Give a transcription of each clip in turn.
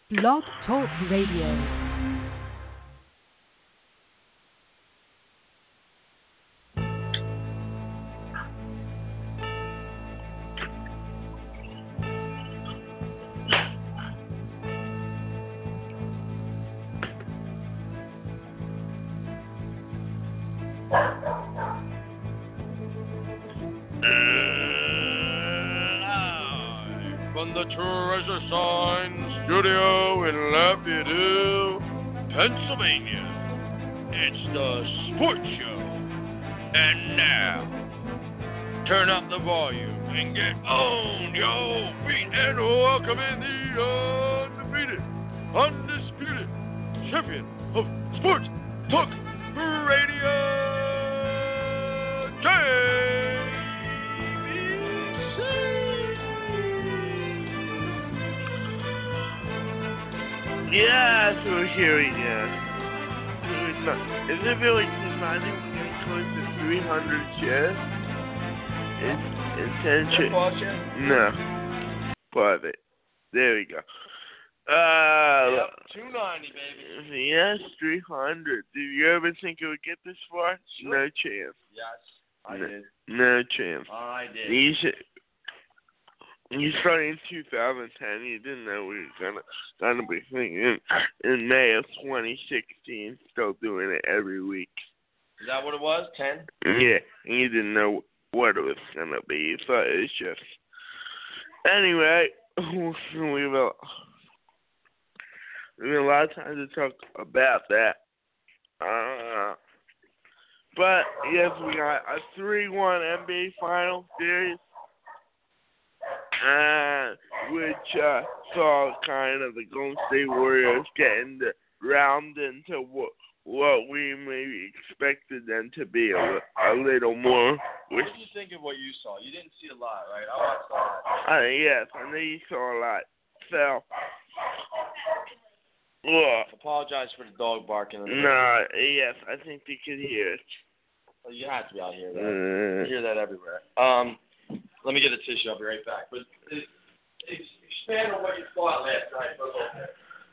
Blog Talk Radio. From the Treasure Sign Studio in Lafayette, Pennsylvania, it's the Sports Show. And now, turn up the volume and get on, yo, beat and welcome in the undefeated, undisputed champion of Sports Talk Radio, Yes, we're hearing it. Is it really not even getting close to 300 shares? It's 10 shares. No. Part of it. There we go. Yep, 290, baby. Yes, 300. Did you ever think it would get this far? Sure. No chance. Yes, I did. No chance. I did. You started in 2010. You didn't know we were gonna be thinking in May of 2016. Still doing it every week. Is that what it was? 10? Yeah, and you didn't know what it was gonna be. You thought it was just. Anyway, we have a lot of time to talk about that. But yes, we got a 3-1 NBA Final Series. Which saw kind of the Golden State Warriors getting round into what we maybe expected them to be a little more. What did you think of what you saw? You didn't see a lot, right? I watched a lot. Yes, I know you saw a lot. So, apologize for the dog barking. No, yes, I think they could hear it. Well, you have to be out here. You hear that everywhere. Let me get a tissue. I'll be right back. But expand on what you thought last night for a little bit.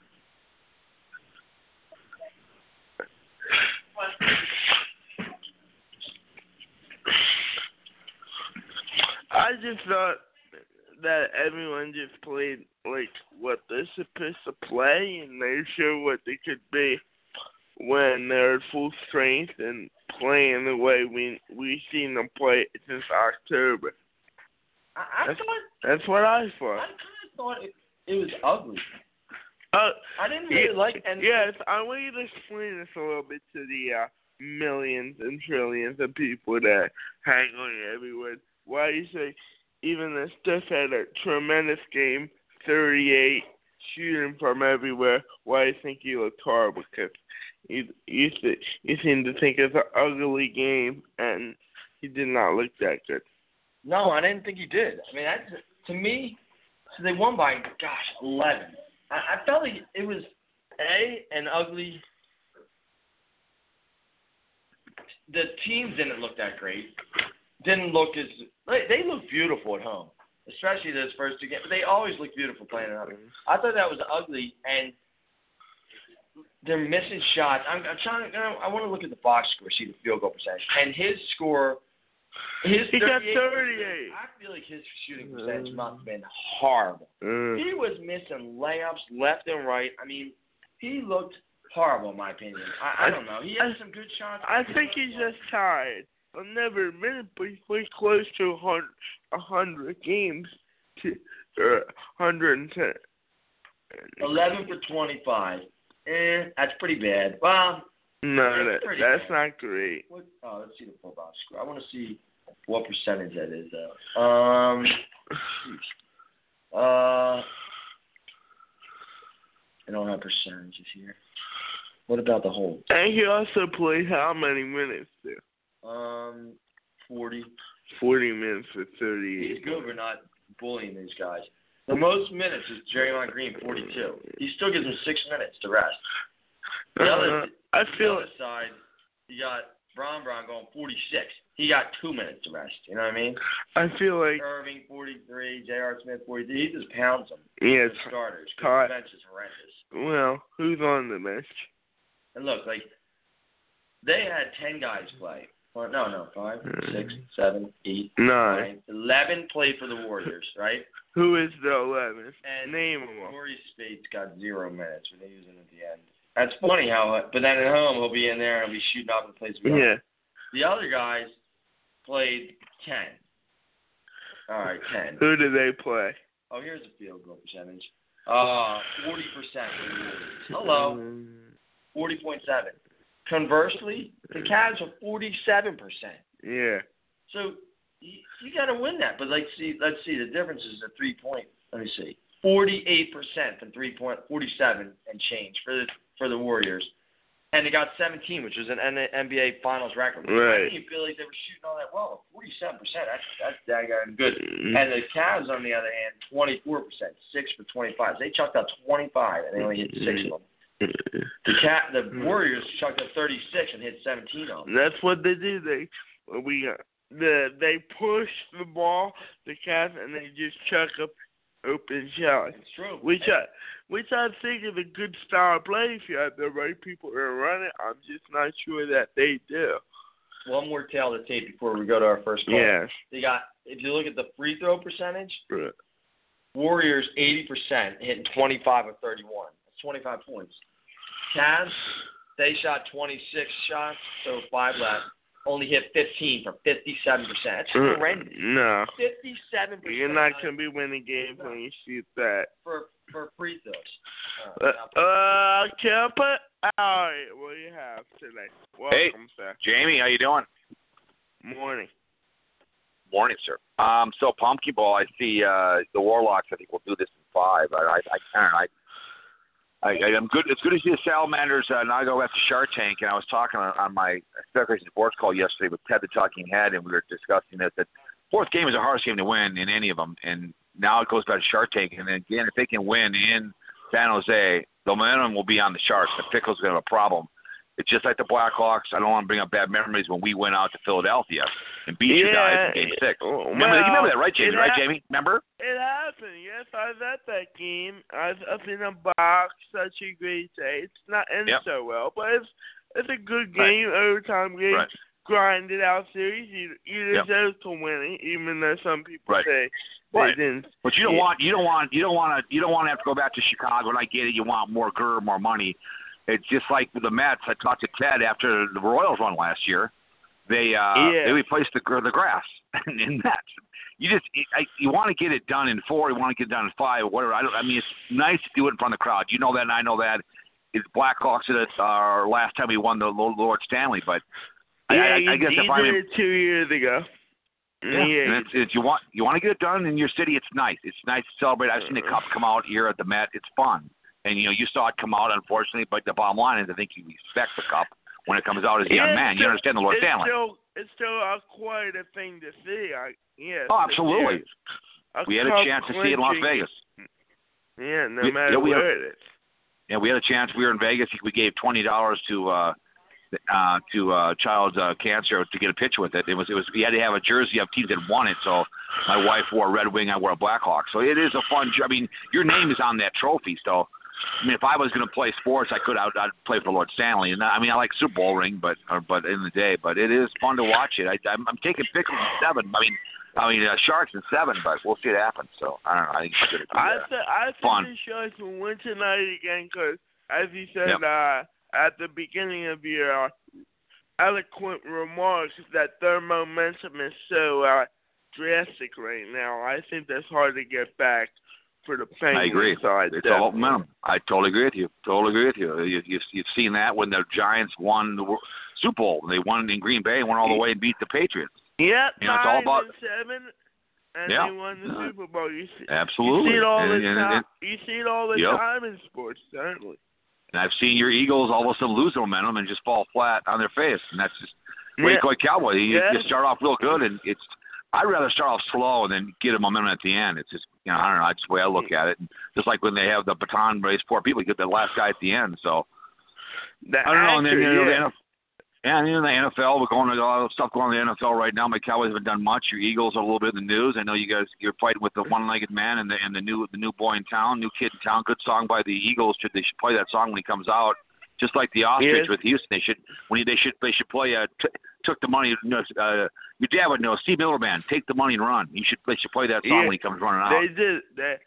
I just thought that everyone just played like what they're supposed to play, and they showed what they could be when they're at full strength and playing the way we've seen them play since October. That's what I thought. I kind of thought it was ugly. I didn't really like it. Yes, I want you to explain this a little bit to the millions and trillions of people that hang on everywhere. Why you say even the Steph had a tremendous game, 38, shooting from everywhere. Why you think he looked horrible? Because you seem to think it's an ugly game, and he did not look that good. No, I didn't think he did. I mean, to me, so they won by, 11. I felt like it was, an ugly. The teams didn't look that great. Didn't look as, they look beautiful at home, especially those first two games. But they always look beautiful playing at home. I thought that was ugly, and they're missing shots. I'm trying. I want to look at the box score, see the field goal percentage, and his score. He got 38. I feel like his shooting percentage must have been horrible. He was missing layups left and right. I mean, he looked horrible in my opinion. I don't know. He had some good shots. I think he's just tired. I'll never admit it, but he played close to 100 games to 110. 11 for 25. That's pretty bad. Well, no, that's not great. Let's see the full box score. I want to see what percentage that is, though. I don't have percentages here. What about the whole? And he also played how many minutes there? 40. 40 minutes for 38. He's good. We're not bullying these guys. The most minutes is Draymond Green, 42. He still gives him 6 minutes to rest. I feel the other side, you got Bron going 46. He got 2 minutes to rest. You know what I mean? I feel like Irving 43, J.R. Smith 43. He just pounds them. Yeah, the starters. Todd. The bench is horrendous. Well, who's on the bench? And look, like they had 10 guys play. Well, no, 5, 6, 7, 8, 9, 11 play for the Warriors, right? Who is the 11th? And name them. Corey Spates got 0 minutes when they used him at the end. That's funny how, but then at home he'll be in there and he'll be shooting off the place. Yeah. The other guys played 10. All right, 10. Who do they play? Oh, here's the field goal percentage. 40% for the Warriors. Hello. 40.7. Conversely, the Cavs are 47%. Yeah. So you got to win that. But let's see. The difference is the 3-point. Let me see. 48% from 3-point, 47 and change for the Warriors, and they got 17, which was an NBA Finals record. Right. I didn't feel like they were shooting all that well. 47%. That's daggone good. And the Cavs, on the other hand, 24%, 6 for 25. They chucked out 25 and they only hit 6 of them. The Warriors chucked up 36 and hit 17 of them. That's what they do. They push the ball, the Cavs, and they just chuck up open shots. It's true. Which I think is a good style of play if you have the right people to run it. I'm just not sure that they do. One more tail of the tape before we go to our first call. Yes. They got, if you look at the free throw percentage, right. Warriors 80% hitting 25 of 31. That's 25 points. Cavs, they shot 26 shots, so 5 left. Only hit 15 for 57%. That's horrendous. No. 57%. You're not going to be winning games when you shoot that. For free throws. Kemper, all right, what do you have today? Welcome, sir. Jamie, how you doing? Morning. Morning, sir. So Pumpkin Ball, I see the Warlocks. I think we'll do this in 5. I'm good. It's good to see the Salamanders. Now I go back to Shark Tank, and I was talking on my Speculation Sports call yesterday with Ted the Talking Head, and we were discussing this. That fourth game is the hardest game to win in any of them, and now it goes back to Shark Tank. And then again, if they can win in San Jose, the momentum will be on the Sharks. The Pickles going to have a problem. It's just like the Blackhawks. I don't want to bring up bad memories when we went out to Philadelphia and beat you guys in Game 6. You remember that, right, Jamie? Jamie? Remember? It happened. Yes, I was at that game. I was up in a box. Such a great day. It's not ending so well, but it's a good game, overtime game. Right. Grinded out series. You deserve to win it, even though some people say they didn't. But you don't want to have to go back to Chicago. And I get it. You want more grr, more money. It's just like the Mets. I talked to Ted after the Royals won last year. They replaced the grass in Mets. You want to get it done in 4. You want to get it done in 5. Whatever. I mean, it's nice to do it in front of the crowd. You know that, and I know that. It's Blackhawks. It's our last time we won the Lord Stanley, but I guess if I'm did it 2 years ago. Yeah, and you want to get it done in your city. It's nice. It's nice to celebrate. I've seen the Cup come out here at the Met. It's fun. And, you saw it come out, unfortunately, but the bottom line is I think you respect the Cup when it comes out as a young man. You understand the Lord Stanley. It's still quite a thing to see. Absolutely. We had a chance to see it in Las Vegas. Yeah, no matter where it is. Yeah, we had a chance. We were in Vegas. We gave $20 to child's cancer to get a picture with it. It was. We had to have a jersey of teams that won it. So my wife wore a Red Wing. I wore a Blackhawk. So it is a fun. I mean, your name is on that trophy. So I mean, if I was going to play sports, I'd play for Lord Stanley. And I mean, I like Super Bowl ring, but in the day, but it is fun to watch it. I'm taking Pickles in 7. I mean, Sharks in 7, but we'll see it happen. So I don't know. I think it's good. I think the Sharks will win tonight again because, as you said at the beginning of your eloquent remarks, that their momentum is so drastic right now. I think that's hard to get back for the Penguins. I agree. Side, it's all momentum. I totally agree with you. You've seen that when the Giants won the Super Bowl. They won in Green Bay and went all the way and beat the Patriots. Yeah, it's all about 7, and they won the Super Bowl. Absolutely. You see it all the time. You see it all the time in sports, certainly. And I've seen your Eagles all of a sudden lose their momentum and just fall flat on their face, and that's just the way you go Cowboy. You start off real good, and I'd rather start off slow and then get a momentum at the end. It's just, I don't know, that's the way I look at it. And just like when they have the baton race, poor people get the last guy at the end. So I don't know. And then And in the NFL, we're going to a lot of stuff going on in the NFL right now. My Cowboys haven't done much. Your Eagles are a little bit in the news. I know you're fighting with the one-legged man and the new boy in town, new kid in town. Good song by the Eagles. They should play that song when he comes out. Just like the Ostrich with Houston, they should play. Took the money. Your dad would know. Steve Miller Band, take the money and run. They should play that song when he comes running out. They did that.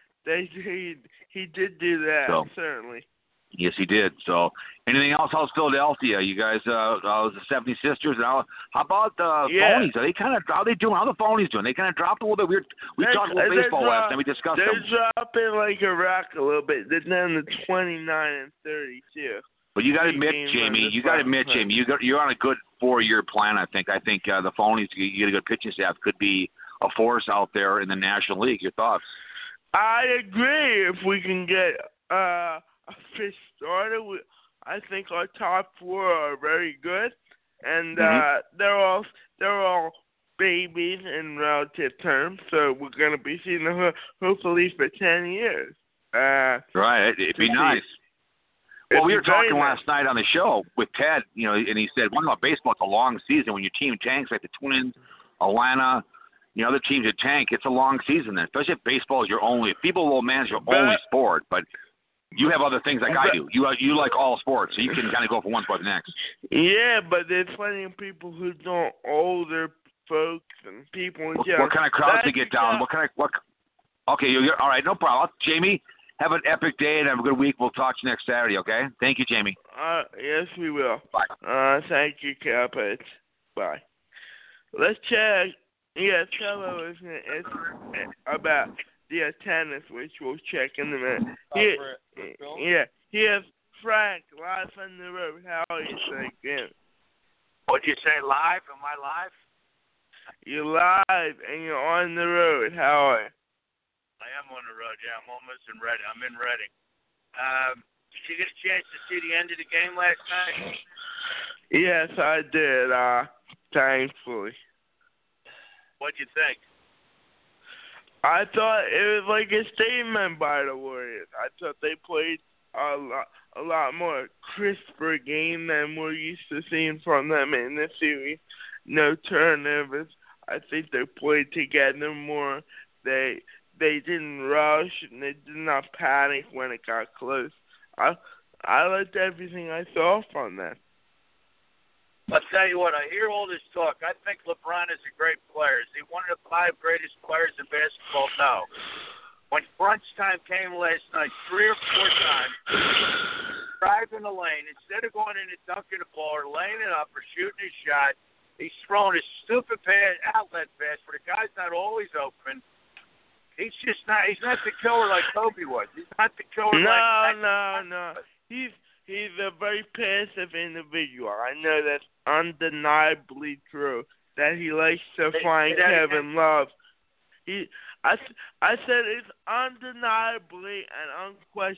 He did do that. So, certainly. Yes, he did. So, anything else? How's Philadelphia? You guys, the 70 Sisters. How about the Phonies? Are they how are they doing? How are the Phonies doing? They kind of dropped a little bit. We talked about baseball last time. We discussed them. They're dropping like a rock a little bit. They're down to 29 and 32. But you got to admit, Jamie, you're on a good 4-year plan. I think the Phonies, you get a good pitching staff, could be a force out there in the National League. Your thoughts? I agree. If we can get a fish starter, I think our top 4 are very good, and they're all babies in relative terms. So we're going to be seeing them hopefully for 10 years. Right, it'd be nice. Well, we were talking last night on the show with Ted, and he said, one about baseball, it's a long season. When your team tanks like the Twins, Atlanta, other teams that tank, it's a long season then, especially if baseball is if people will manage your only sport, but you have other things like I do. You like all sports, so you can kind of go from one sport to the next. Yeah, but there's plenty of people who don't, older folks and people in general. What kind of crowds to get down? Okay, all right, no problem. Jamie, have an epic day and have a good week. We'll talk to you next Saturday, okay? Thank you, Jamie. Yes, we will. Bye. Thank you, Capit. Bye. Let's check. Yeah, Trello is about the attendance, which we'll check in a minute. Here's Frank, live on the road. How are you, again? What'd you say, live? Am I live? You're live, and you're on the road. How are you? I am on the road, yeah. I'm almost in Reading. I'm in Reading. Did you get a chance to see the end of the game last night? Yes, I did, thankfully. What'd you think? I thought it was like a statement by the Warriors. I thought they played a lot more crisper game than we're used to seeing from them in the series. No turnovers. I think they played together more. They didn't rush and they did not panic when it got close. I liked everything I saw from them. I'll tell you what, I hear all this talk. I think LeBron is a great player. Is he one of the 5 greatest players in basketball? No. When crunch time came last night, 3 or 4 times, driving the lane, instead of going in and dunking the ball or laying it up or shooting a shot, he's throwing a stupid outlet pass where the guy's not always open. He's not the killer like Kobe was. He's not the killer No. He's a very passive individual. I know that's undeniably true. That he likes to find Kevin Love. I said it's undeniably and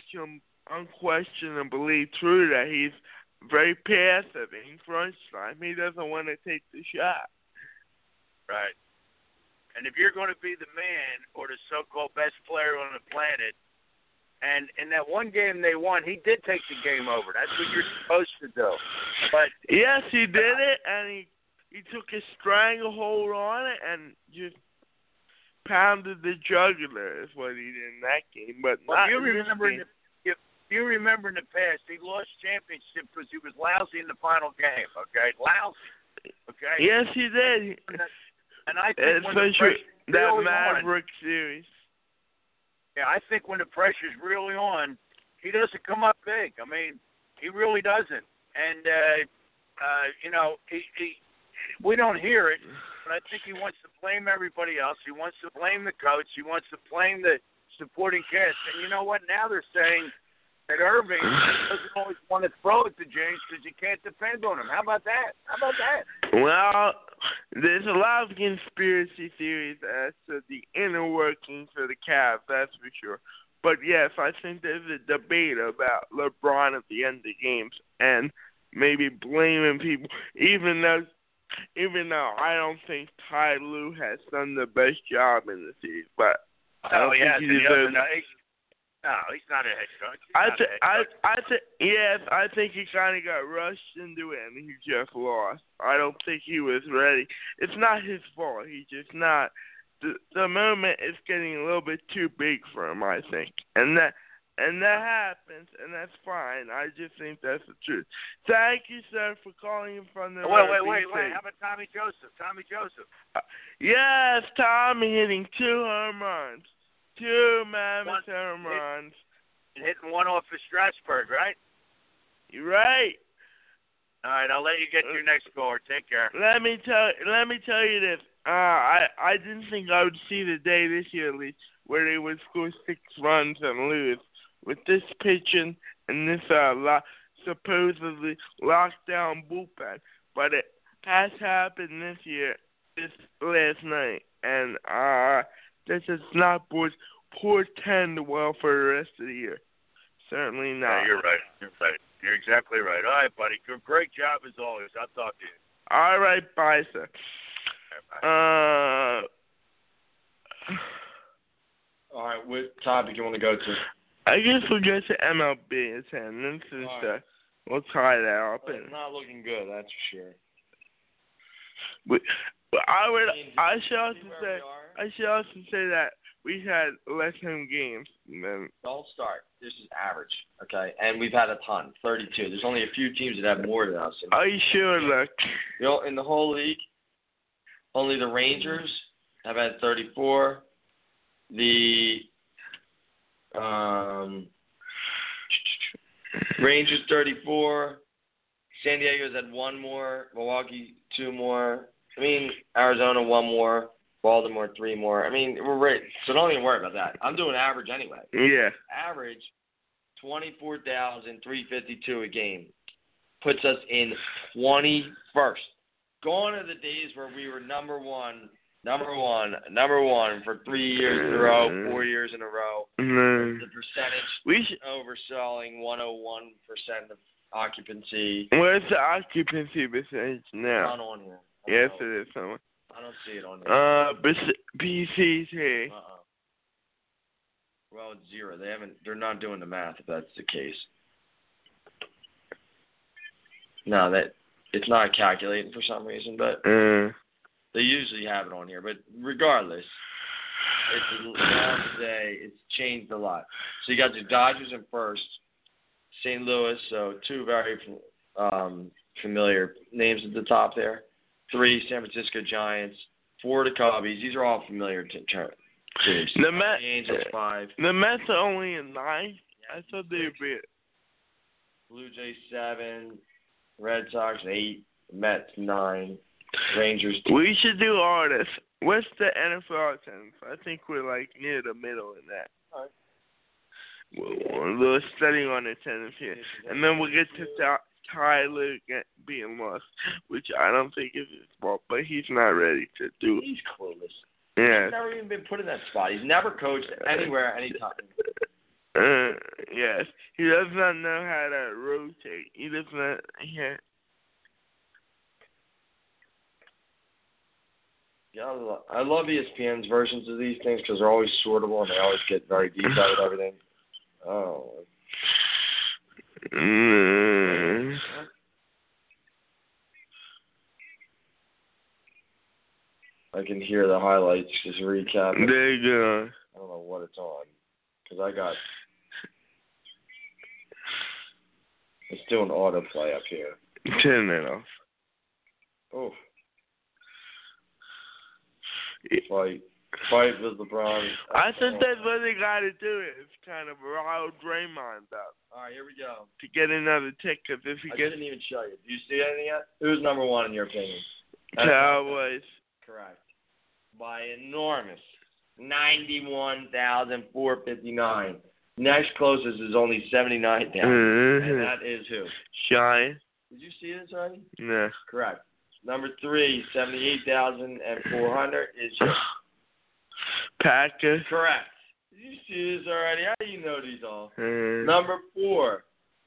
unquestionably true that he's very passive in crunch time. He doesn't want to take the shot. Right. And if you're going to be the man or the so-called best player on the planet, and in that one game they won, he did take the game over. That's what you're supposed to do. But yes, he did it, and he took a stranglehold on it and just pounded the jugular is what he did in that game. But not you remember in the past, he lost championship because he was lousy in the final game. Okay, lousy. Okay. Yes, he did. And I think especially that Maverick series. Yeah, I think when the pressure's really on, he doesn't come up big. I mean, he really doesn't. And we don't hear it, but I think he wants to blame everybody else. He wants to blame the coach. He wants to blame the supporting cast. And you know what? Now they're saying that Irving doesn't always want to throw it to James because you can't depend on him. How about that? Well, there's a lot of conspiracy theories as to the inner workings of the Cavs, that's for sure. But yes, I think there's a debate about LeBron at the end of games and maybe blaming people, even though I don't think Ty Lue has done the best job in the series. But he hasn't. No, he's not a head coach. I think he kind of got rushed into it and he just lost. I don't think he was ready. It's not his fault. He's just not. The moment is getting a little bit too big for him, I think, and that happens, and that's fine. I just think that's the truth. Thank you, sir, for calling from the. Wait. How about Tommy Joseph? Yes, Tommy hitting 2 home runs. 2 mammoth home runs. Hitting one off of Strasburg, right? You're right. All right, I'll let you get your next caller. Take care. Let me tell you this. I didn't think I would see the day this year, at least, where they would score 6 runs and lose. With this pitching and this supposedly lockdown bullpen, but it has happened this last night, and this does not portend well for the rest of the year. Certainly not. Yeah, you're right. You're exactly right. All right, buddy. Great job as always. I'll talk to you. All right, bye, sir. All right, bye. All right, what topic you want to go to? I guess we'll go to MLB attendance and stuff. We'll tie that up. It's not looking good, that's for sure. But I should also say that we had less home games than. Don't start. This is average, okay? And we've had a ton, 32. There's only a few teams that have more than us. Are you sure, look? You know, in the whole league, only the Rangers have had 34. The Rangers 34. San Diego's had 1 more. Milwaukee 2 more. I mean, Arizona 1 more. Baltimore 3 more. I mean, we're right. So don't even worry about that. I'm doing average anyway. Yeah. Average 24,352 a game puts us in 21st. Gone are the days where we were number one for 3 years in a row, 4 years in a row. The percentage overselling 101% of occupancy. Where's the occupancy percentage now? Not on here. Yes, it is. Someone. I don't see it on here. BCT. Well, it's 0. They're not doing the math if that's the case. No, it's not calculating for some reason, but they usually have it on here. But regardless, it's a long day. It's changed a lot. So you got the Dodgers in first, St. Louis, so 2 very familiar names at the top there. 3, San Francisco Giants. 4, the Cubbies. These are all familiar teams. The Angels 5. The Mets are only in 9. I thought they'd be. Blue Jays 7. Red Sox 8. Mets 9. Rangers 2. We should do all this. What's the NFL attendance? I think we're like near the middle in that. All right. We're studying on attendance here, and then we'll get to Tyler being lost, which I don't think is his fault, but he's not ready to do it. He's clueless. Yeah. He's never even been put in that spot. He's never coached anywhere, anytime. Yes. He does not know how to rotate. He does not. Yeah. Yeah, I love ESPN's versions of these things because they're always sortable and they always get very detailed with everything. Oh. I can hear the highlights just recapping. There you go. I don't know what it's on because it's doing autoplay up here. Turn it off. Oh. Fight with LeBron. I think that's what they got to do. It's kind of rile Draymond up. All right, here we go. To get another tick, because if he I gets... didn't even show you. Do you see anything yet? Who's number 1 in your opinion? Cowboys. Correct. By enormous. 91,459. Next closest is only 79,000. And that is who? Giants. Did you see this already? No. Correct. Number 3, 78,400 is who? Packers. Correct. Did you see this already? How do you know these all? Number 4,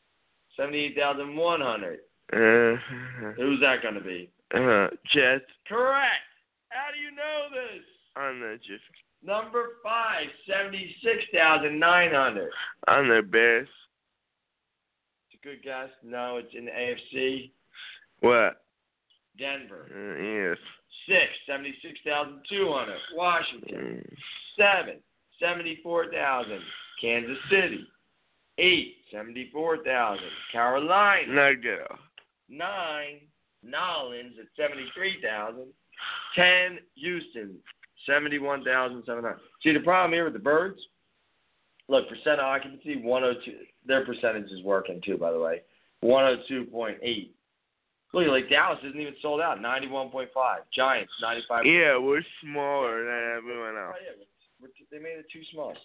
78,100. Who's that going to be? Jets. Correct. How do you know this? I don't know, just Number 5, 76,900. I'm the best. It's a good guess. No, it's in the AFC. What? Denver. Yes. 6, 76,200. Washington. 7, 74,000. Kansas City. 8, 74,000. Carolina. Nugget. 9, Nolans at 73,000. 10, Houston, 71,700. See, the problem here with the Birds, look, percent occupancy, 102. Their percentage is working, too, by the way. 102.8. Look, like Dallas isn't even sold out, 91.5. Giants, 95. Yeah, we're smaller than everyone else. Oh, yeah, they made it too small,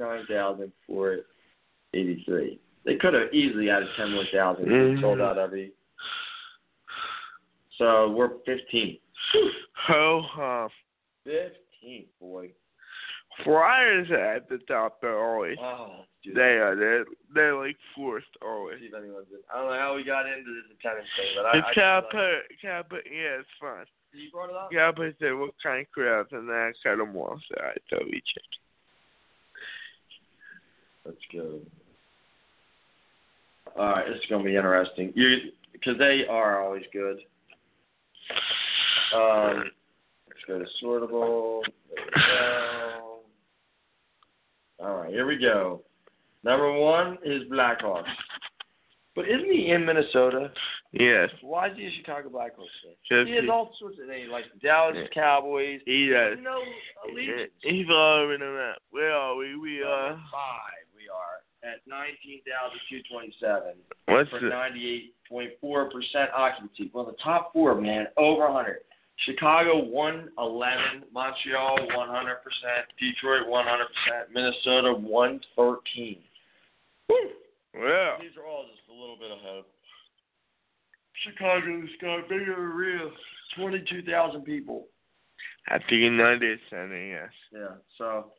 69,483. They could have easily added 10 more thousand. Sold out every. So we're 15. Ho hum. 15, boy. Flyers are at the top. They're always. Oh, dude. They are. They're like forced always. See if anyone's in. I don't know how we got into this attendance thing, but The Kappa, yeah, it's fun. You brought it up? Kappa said what kind of crowds, and then I cut them off. So I totally checked. Let's go. All right, this is gonna be interesting. Because they are always good. Let's go to sortable. There we go. All right, here we go. Number 1 is Blackhawks. But isn't he in Minnesota? Yes. Why is he a Chicago Blackhawks fan? Just He has all sorts of names, like the Dallas Cowboys. He does. No allegiance. He's all over the map. Where are we? We are. 5, we are at 19,227. What's For the? 98.4% occupancy. Well, the top 4, man, over 100. Chicago 111, Montreal 100%, Detroit 100%, Minnesota 113. Woo! Well. These are all just a little bit of hope. Chicago's got a bigger arena, 22,000 people. At the United Center, yes. Yeah, so.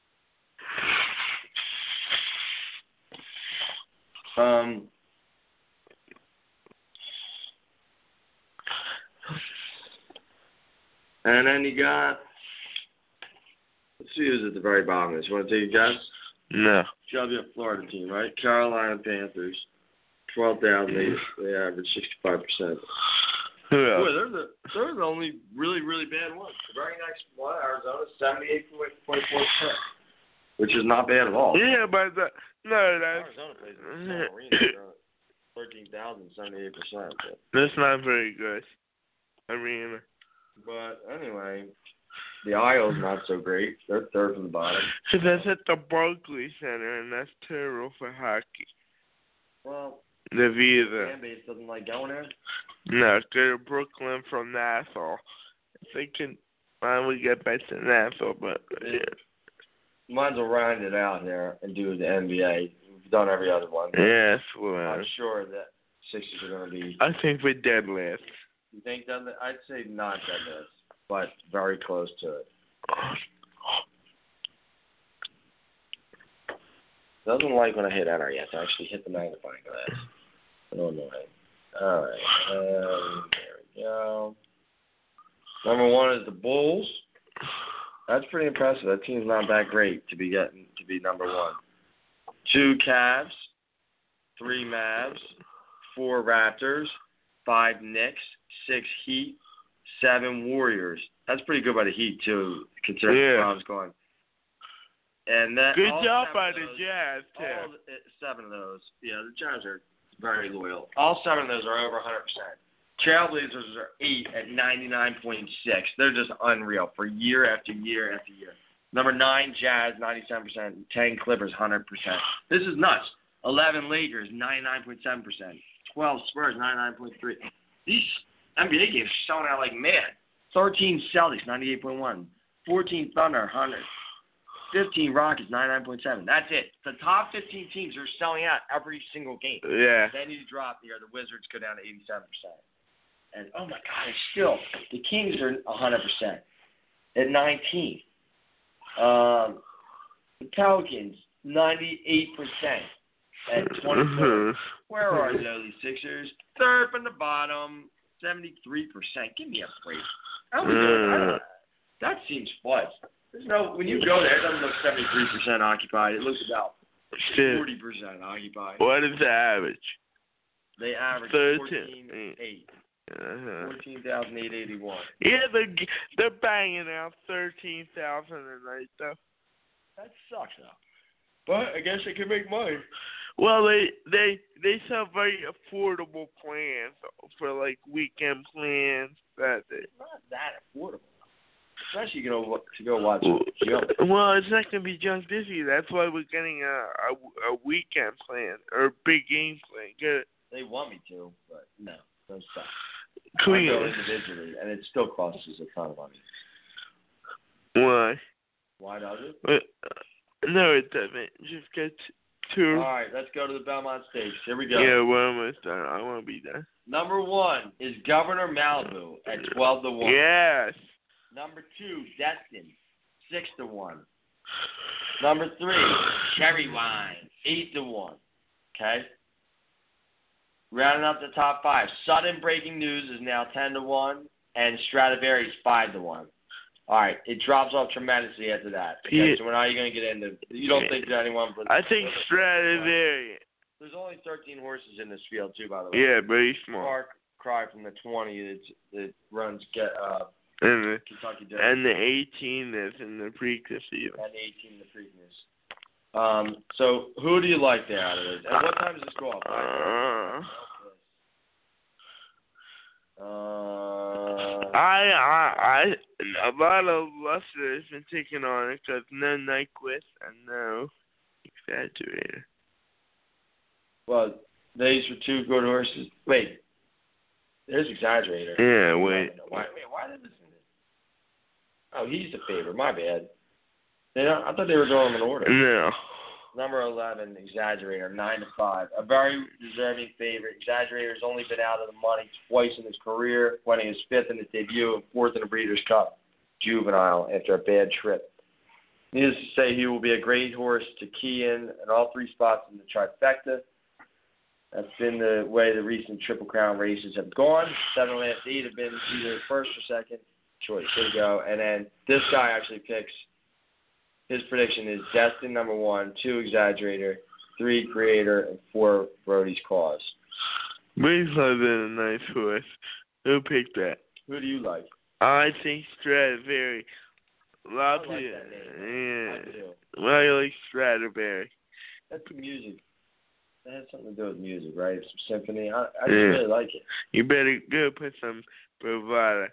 And then you got, let's see who's at the very bottom of this. You want to take a guess? No. It's got to be a Florida team, right? Carolina Panthers, 12,000. They average 65%. Who else? Boy, they're the only really, really bad ones. The very next one, Arizona, 78.4%, which is not bad at all. Yeah, but Arizona plays in the small arena. 13,000, 78%. That's not very good. Arena. But anyway, the Isles not so great. They're third from the bottom. So that's at the Barclays Center, and that's terrible for hockey. Well, The Visa. fan base doesn't like going there. No, go to Brooklyn from Nassau. If they can finally get back to Nassau, but yeah. Might as well round it out here and do the NBA. We've done every other one. Yes, well, I'm sure that Sixers are going to be. I think we're dead last. You think that? I'd say not dead last, but very close to it. Doesn't like when I hit enter yet. I actually hit the magnifying glass. Oh no! All right, there we go. Number 1 is the Bulls. That's pretty impressive. That team's not that great to be number 1. 2 Cavs, 3 Mavs, 4 Raptors, 5 Knicks, 6 Heat, 7 Warriors. That's pretty good by the Heat too, considering the problems going. And that good job by the Jazz too. All 7 of those, yeah, the Jazz are very loyal. All 7 of those are over 100%. Trailblazers are 8 at 99.6. They're just unreal for year after year after year. Number 9, Jazz, 97%. 10, Clippers, 100%. This is nuts. 11, Lakers, 99.7%. 12, Spurs, 99.3%. These NBA games are selling out like mad. 13, Celtics, 98.1%. 14, Thunder, 100%. 15, Rockets, 99.7%. That's it. The top 15 teams are selling out every single game. Yeah. Then you drop here. The Wizards go down to 87%. And, oh, my God, it's still, the Kings are 100% at 19. The Pelicans, 98% at 24. Where are the lowly Sixers? Third from the bottom, 73%. Give me a break. How are we doing? That seems fudged. There's no, when you go there, it doesn't look 73% occupied. It looks about Shit. 40% occupied. What is the average? They average 13. 14,800. 14,881. Yeah, they're banging out 13,000 a night though. That sucks though. But I guess they can make money. Well, they sell very affordable plans for like weekend plans that they. It's not that affordable. Especially to go watch jump. Well, it's not gonna be junk this year. That's why we're getting a weekend plan or big game plan. Get it? They want me to, but no stuff. I Clean. go individually, and it still costs us a ton of money. Why? Why does it? No, it doesn't. Just get two. All right, let's go to the Belmont Stakes. Here we go. Yeah, we're almost done. I want to be done. Number 1 is Governor Malibu at 12-1. Yes. Number 2, Destin, 6-1. Number 3, Cherry Wine, 8-1. Okay. Rounding up the top 5, Sudden Breaking News is now 10-1, and Stradivarius 5-1. All right, it drops off tremendously after that. Okay, so now you're going to get into. You don't think that anyone? I think Stradivarius. There's only 13 horses in this field too, by the way. Yeah, very small. Far cry from the 20 that runs and Kentucky Derby. And the 18 that's in the Preakness even. And the 18 in the Preakness. So who do you like there out of this? And what time does this go off? A lot of luster has been taken on it because no Nyquist and no Exaggerator. Well, these were 2 good horses. Wait, there's Exaggerator. Yeah, wait. Why did this? Oh, he's the favorite. My bad. I thought they were going in order. No. Number 11, Exaggerator, 9-5. A very deserving favorite. Exaggerator's only been out of the money twice in his career, winning his 5th in his debut and 4th in the Breeders' Cup Juvenile after a bad trip. Needless to say, he will be a great horse to key in all 3 spots in the trifecta. That's been the way the recent Triple Crown races have gone. 7 last 8 have been either first or second choice. There you go. And then this guy actually picks. His prediction is Destin number 1, 2 Exaggerator, 3 Creator, and 4 Brody's Cause. Breeders' Club is a nice horse. Who picked that? Who do you like? I think Stradivarius. A lot of people. Yeah. Well, I like Stradivarius. That's the music. That has something to do with music, right? Some symphony. I just really like it. You better go put some bravado.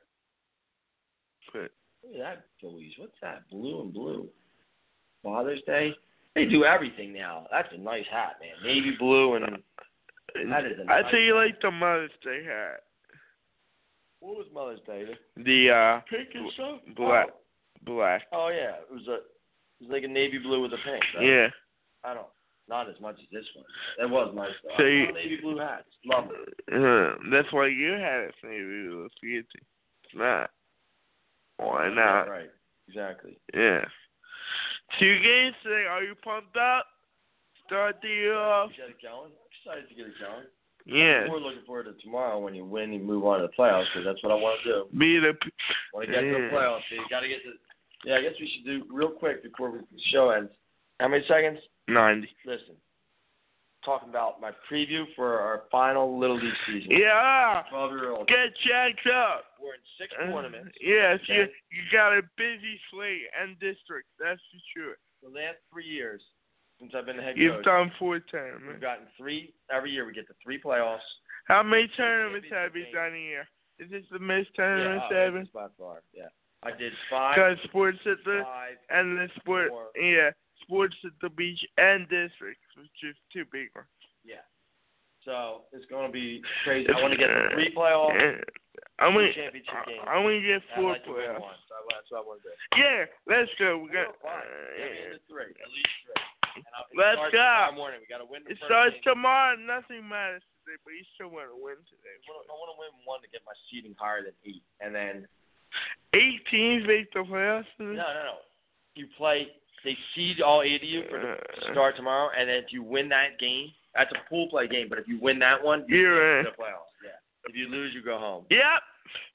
Look at that, Louise. What's that? Blue and blue. Father's Day? They do everything now. That's a nice hat, man. Navy blue and that is a nice I think you like the Mother's Day hat. What was Mother's Day? The pink and stuff? Black. Oh yeah. It was like a navy blue with a pink, right? Yeah. Not as much as this one. That was nice though. So navy blue hats. Love it. That's why you had it navy blue. It's not. Why not? Right. Exactly. Yeah. 2 games today. Are you pumped up? Start the year off. Get it going. I'm excited to get it going. Yeah. We're looking forward to tomorrow when you win and move on to the playoffs because that's what I want to do. Want to get to the playoffs. So you got to get to. Yeah, I guess we should do real quick before the show ends. How many seconds? 90. Listen. Talking about my preview for our final Little League season. Yeah. 12-year-old. Get jacked up. We're in 6 tournaments. Yes, okay? you got a busy slate and district. That's for sure. The last 3 years since I've been the head You've coach. done 4 tournaments. We've gotten 3 every year. We get to 3 playoffs. How many tournaments have you done a year? Is this the most tournaments ever? By far. Yeah. I did 5. Because sports at the 5, and the sport. 4. Yeah. Sports at the beach and districts, which is 2 big ones. Yeah. So it's going to be crazy. I want to get 3 playoffs. I want championship games. I want to get 4 like playoffs. So that's what I want to do. Yeah, let's go. We got. Get me into 3, at least 3. Let's go. Tomorrow morning. We got to win. It starts tomorrow. Nothing matters today, but you still want to win today. I want to win 1 to get my seeding higher than 8, and then 8 teams make the playoffs. No. You play. They seed all 8 of you for the start tomorrow, and then if you win that game, that's a pool play game. But if you win that one, you're in the playoffs. Yeah. If you lose, you go home. Yep.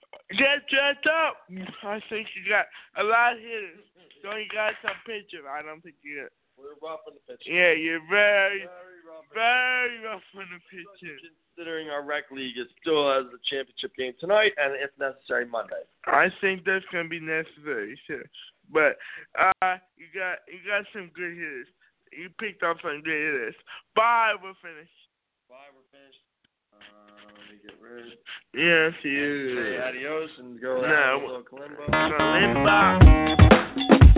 get dressed up. I think you got a lot of hitters. So you got some pitchers. I don't think you got. We're rough on the pitching. Yeah, you're very rough on the pitching. Considering our rec league still has the championship game tonight, and if necessary, Monday. I think that's gonna be necessary, sure. But you got some good hitters. You picked up some good hitters. 5 were finished. 5 were finished. Let me get rid. Yes, you. Say adios and go No. out a little Kalimba. Kalimba.